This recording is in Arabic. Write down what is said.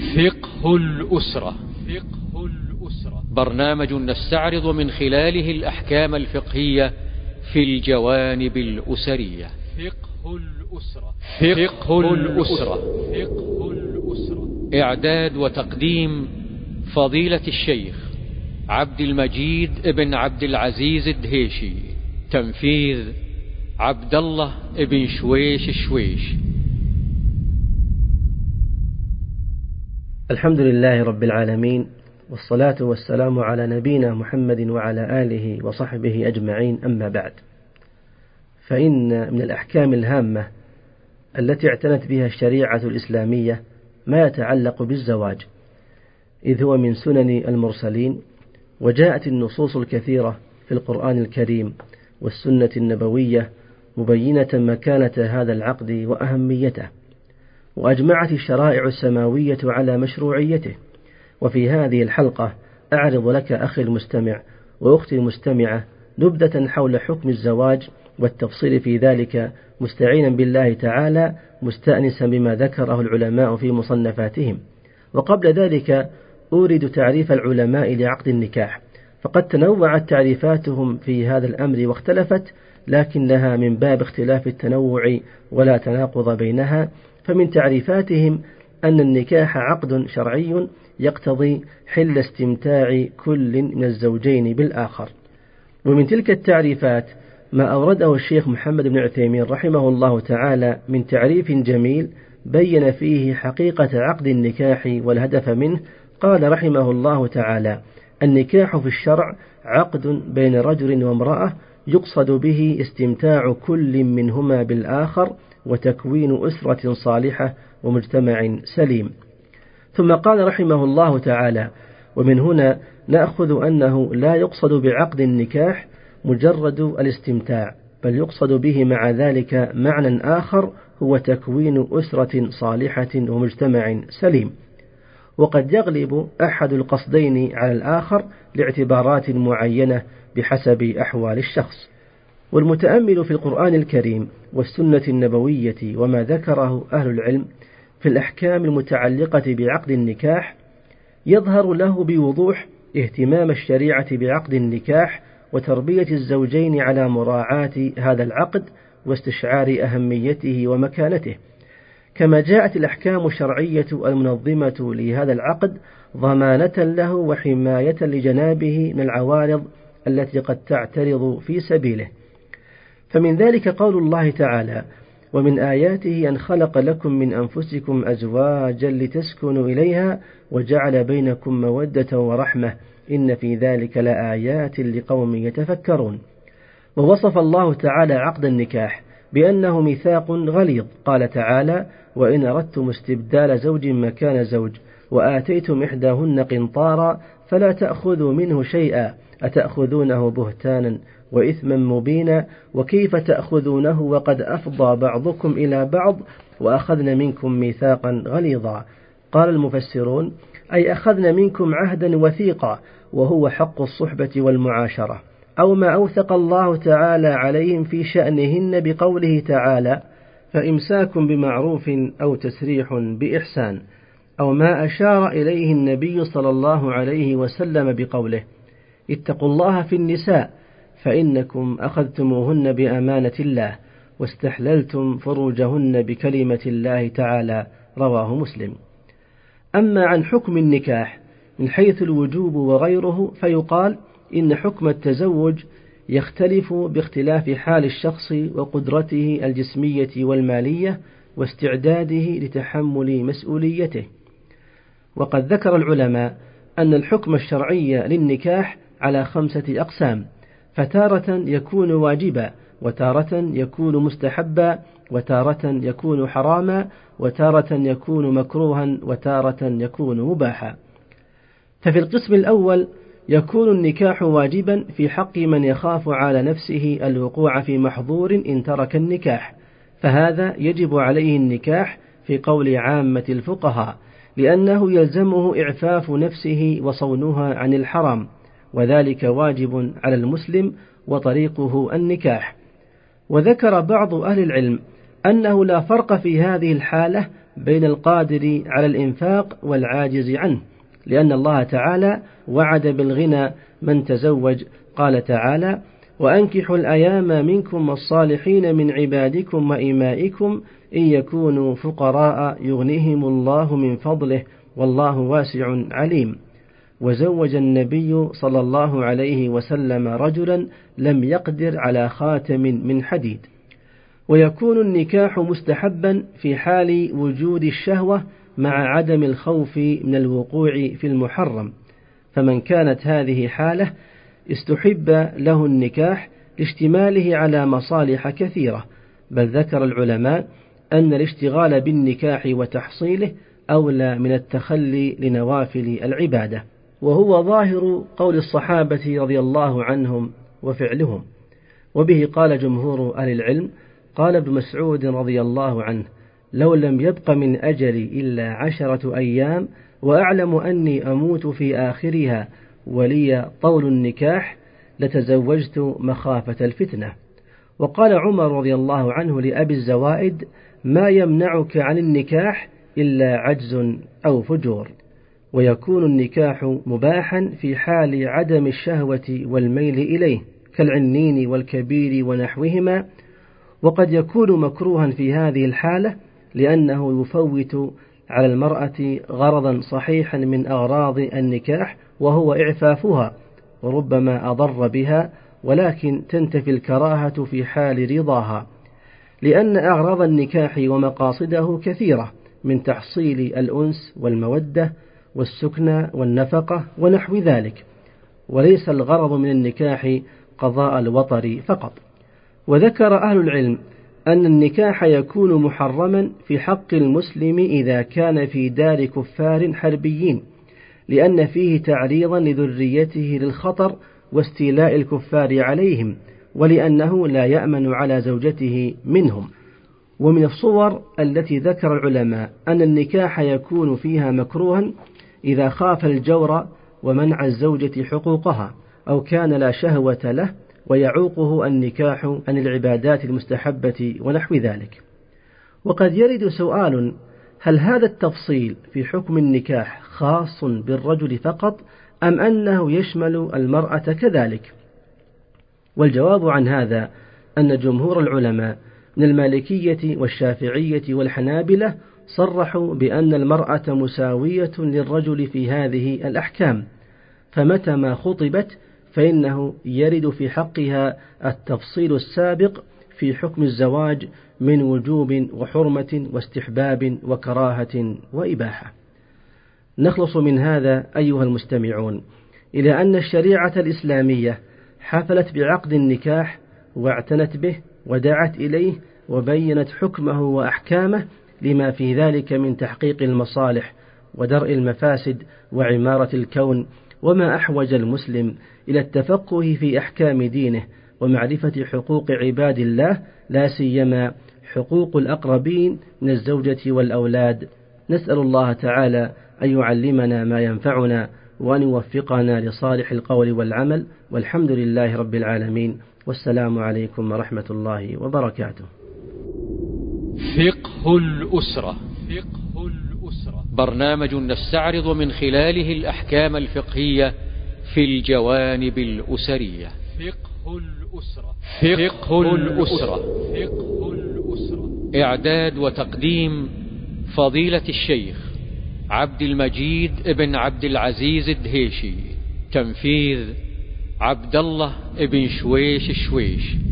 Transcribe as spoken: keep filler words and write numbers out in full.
فقه الأسرة. فقه الأسرة برنامج نستعرض من خلاله الأحكام الفقهية في الجوانب الأسرية. فقه الأسرة. فقه الأسرة. فقه الأسرة. إعداد وتقديم فضيلة الشيخ عبد المجيد ابن عبد العزيز الدهيشي. تنفيذ عبد الله ابن شويش الشويش. الحمد لله رب العالمين، والصلاة والسلام على نبينا محمد وعلى آله وصحبه أجمعين. أما بعد، فإن من الأحكام الهامة التي اعتنت بها الشريعة الإسلامية ما يتعلق بالزواج، إذ هو من سنن المرسلين، وجاءت النصوص الكثيرة في القرآن الكريم والسنة النبوية مبينة مكانة هذا العقد وأهميته، وأجمعت الشرائع السماوية على مشروعيته. وفي هذه الحلقة أعرض لك أخي المستمع وأختي المستمعة نبذة حول حكم الزواج والتفصيل في ذلك، مستعينا بالله تعالى، مستأنسا بما ذكره العلماء في مصنفاتهم. وقبل ذلك أورد تعريف العلماء لعقد النكاح، فقد تنوعت تعريفاتهم في هذا الأمر واختلفت، لكنها من باب اختلاف التنوع ولا تناقض بينها. فمن تعريفاتهم أن النكاح عقد شرعي يقتضي حل استمتاع كل من الزوجين بالآخر. ومن تلك التعريفات ما أورده الشيخ محمد بن عثيمين رحمه الله تعالى من تعريف جميل بين فيه حقيقة عقد النكاح والهدف منه. قال رحمه الله تعالى: النكاح في الشرع عقد بين رجل وامرأة يقصد به استمتاع كل منهما بالآخر وتكوين أسرة صالحة ومجتمع سليم. ثم قال رحمه الله تعالى: ومن هنا نأخذ أنه لا يقصد بعقد النكاح مجرد الاستمتاع، بل يقصد به مع ذلك معنى آخر هو تكوين أسرة صالحة ومجتمع سليم. وقد يغلب أحد القصدين على الآخر لاعتبارات معينة بحسب أحوال الشخص. والمتأمل في القرآن الكريم والسنة النبوية وما ذكره أهل العلم في الأحكام المتعلقة بعقد النكاح يظهر له بوضوح اهتمام الشريعة بعقد النكاح وتربية الزوجين على مراعاة هذا العقد واستشعار أهميته ومكانته، كما جاءت الأحكام الشرعية المنظمة لهذا العقد ضمانة له وحماية لجنابه من العوارض التي قد تعترض في سبيله. فمن ذلك قول الله تعالى: ومن آياته أن خلق لكم من أنفسكم أزواجا لتسكنوا إليها وجعل بينكم مودة ورحمة إن في ذلك لآيات لقوم يتفكرون. ووصف الله تعالى عقد النكاح بأنه ميثاق غليظ، قال تعالى: وإن أردتم استبدال زوج مكان زوج وآتيتم إحداهن قنطارا فلا تأخذوا منه شيئا أتأخذونه بهتانا وإثما مبينا وكيف تأخذونه وقد أفضى بعضكم إلى بعض وأخذن منكم ميثاقا غليظا. قال المفسرون: أي أخذن منكم عهدا وثيقا، وهو حق الصحبة والمعاشرة، أو ما أوثق الله تعالى عليهم في شأنهن بقوله تعالى: فإمساك بمعروف أو تسريح بإحسان، أو ما أشار إليه النبي صلى الله عليه وسلم بقوله: اتقوا الله في النساء فإنكم أخذتموهن بأمانة الله واستحللتم فروجهن بكلمة الله تعالى. رواه مسلم. أما عن حكم النكاح من حيث الوجوب وغيره فيقال إن حكم التزوج يختلف باختلاف حال الشخص وقدرته الجسمية والمالية واستعداده لتحمل مسؤوليته. وقد ذكر العلماء أن الحكم الشرعي للنكاح على خمسة أقسام، فتارة يكون واجبا، وتارة يكون مستحبا، وتارة يكون حراما، وتارة يكون مكروها، وتارة يكون مباحا. ففي القسم الأول يكون النكاح واجبا في حق من يخاف على نفسه الوقوع في محظور إن ترك النكاح، فهذا يجب عليه النكاح في قول عامة الفقهاء، لأنه يلزمه إعفاف نفسه وصونها عن الحرام، وذلك واجب على المسلم وطريقه النكاح. وذكر بعض أهل العلم أنه لا فرق في هذه الحالة بين القادر على الإنفاق والعاجز عنه، لأن الله تعالى وعد بالغنى من تزوج. قال تعالى: وأنكحوا الأيام منكم والصالحين من عبادكم وإمائكم إن يكونوا فقراء يغنيهم الله من فضله والله واسع عليم. وزوج النبي صلى الله عليه وسلم رجلا لم يقدر على خاتم من حديد. ويكون النكاح مستحبا في حال وجود الشهوة مع عدم الخوف من الوقوع في المحرم، فمن كانت هذه حالة استحب له النكاح لاشتماله على مصالح كثيرة، بل ذكر العلماء أن الاشتغال بالنكاح وتحصيله أولى من التخلي لنوافل العبادة، وهو ظاهر قول الصحابة رضي الله عنهم وفعلهم. وبه قال جمهور أهل العلم. قال ابن مسعود رضي الله عنه: لو لم يبق من أجلي إلا عشرة أيام وأعلم أني أموت في آخرها ولي طول النكاح لتزوجت مخافة الفتنة. وقال عمر رضي الله عنه لأبي الزوائد: ما يمنعك عن النكاح إلا عجز أو فجور. ويكون النكاح مباحا في حال عدم الشهوة والميل إليه كالعنين والكبير ونحوهما، وقد يكون مكروها في هذه الحالة لأنه يفوت على المرأة غرضا صحيحا من أغراض النكاح وهو إعفافها، وربما أضر بها، ولكن تنتفي الكراهة في حال رضاها، لأن أغراض النكاح ومقاصده كثيرة من تحصيل الأنس والمودة والسكنى والنفقة ونحو ذلك، وليس الغرض من النكاح قضاء الوطر فقط. وذكر أهل العلم أن النكاح يكون محرما في حق المسلم إذا كان في دار كفار حربيين، لأن فيه تعريضا لذريته للخطر واستيلاء الكفار عليهم، ولأنه لا يأمن على زوجته منهم. ومن الصور التي ذكر العلماء أن النكاح يكون فيها مكروها إذا خاف الجور ومنع الزوجة حقوقها، أو كان لا شهوة له ويعوقه النكاح عن العبادات المستحبة ونحو ذلك. وقد يرد سؤال: هل هذا التفصيل في حكم النكاح خاص بالرجل فقط أم أنه يشمل المرأة كذلك؟ والجواب عن هذا أن جمهور العلماء من المالكية والشافعية والحنابلة صرحوا بأن المرأة مساوية للرجل في هذه الأحكام، فمتى ما خطبت فإنه يرد في حقها التفصيل السابق في حكم الزواج من وجوب وحرمة واستحباب وكراهة وإباحة. نخلص من هذا أيها المستمعون إلى أن الشريعة الإسلامية حفلت بعقد النكاح واعتنت به ودعت إليه وبينت حكمه وأحكامه لما في ذلك من تحقيق المصالح ودرء المفاسد وعمارة الكون، وما أحوج المسلم إلى التفقه في أحكام دينه ومعرفة حقوق عباد الله، لا سيما حقوق الأقربين من الزوجة والأولاد. نسأل الله تعالى أن يعلمنا ما ينفعنا وأن يوفقنا لصالح القول والعمل، والحمد لله رب العالمين، والسلام عليكم ورحمة الله وبركاته. فقه الأسرة. فقه الأسرة برنامج نستعرض من خلاله الأحكام الفقهية في الجوانب الأسرية. فقه الأسرة. فقه الأسرة. فقه الأسرة. إعداد وتقديم فضيلة الشيخ عبد المجيد ابن عبد العزيز الدهيشي. تنفيذ عبد الله ابن شويش الشويش.